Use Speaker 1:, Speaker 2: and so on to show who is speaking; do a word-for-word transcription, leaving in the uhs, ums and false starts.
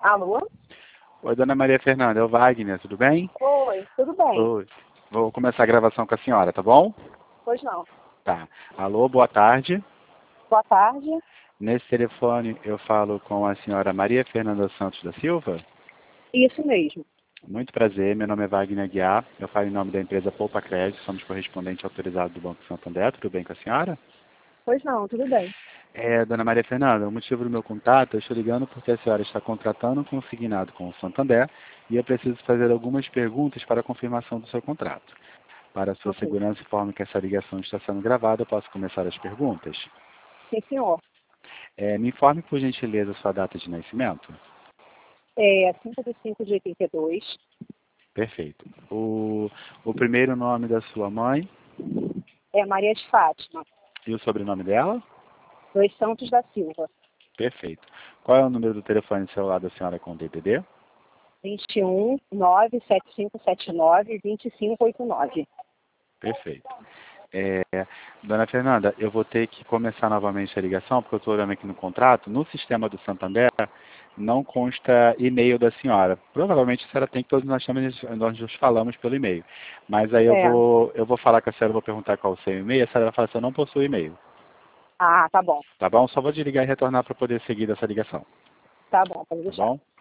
Speaker 1: Alô?
Speaker 2: Oi, dona Maria Fernanda, é o Wagner, tudo bem?
Speaker 1: Oi, tudo bem?
Speaker 2: Oi. Vou começar a gravação com a senhora, tá bom?
Speaker 1: Pois não.
Speaker 2: Tá. Alô, boa tarde.
Speaker 1: Boa tarde.
Speaker 2: Nesse telefone eu falo com a senhora Maria Fernanda Santos da Silva.
Speaker 1: Isso mesmo.
Speaker 2: Muito prazer, meu nome é Wagner Aguiar, eu falo em nome da empresa Poupa Crédito, somos correspondente autorizado do Banco Santander, tudo bem com a senhora?
Speaker 1: Pois não, tudo bem.
Speaker 2: É, dona Maria Fernanda, o motivo do meu contato, eu estou ligando porque a senhora está contratando um consignado com o Santander e eu preciso fazer algumas perguntas para a confirmação do seu contrato. Para a sua
Speaker 1: Ok.
Speaker 2: segurança, informe que essa ligação está sendo gravada, eu posso começar as perguntas?
Speaker 1: Sim, senhor.
Speaker 2: É, me informe, por gentileza, a sua data de nascimento.
Speaker 1: É cinco de cinco de oitenta e dois.
Speaker 2: Perfeito. O, o primeiro nome da sua mãe
Speaker 1: É Maria de Fátima.
Speaker 2: e o sobrenome dela?
Speaker 1: Dois Santos da Silva.
Speaker 2: Perfeito. Qual é o número do telefone celular da senhora com D D D?
Speaker 1: vinte e um, nove sete cinco sete nove, vinte e cinco oitenta e nove.
Speaker 2: Perfeito. É, dona Fernanda, eu vou ter que começar novamente a ligação, porque eu estou olhando aqui no contrato, no sistema do Santander, não consta e-mail da senhora. Provavelmente a senhora tem que todos nós, estamos, nós nos falamos pelo e-mail. Mas aí eu
Speaker 1: É.
Speaker 2: vou, eu vou falar com a senhora, vou perguntar qual é o seu e-mail, a senhora vai falar assim, eu não possuo e-mail.
Speaker 1: Ah, tá bom.
Speaker 2: Tá bom? Só vou desligar e retornar para poder seguir essa ligação.
Speaker 1: Tá bom, pode
Speaker 2: Tá
Speaker 1: deixar.
Speaker 2: bom?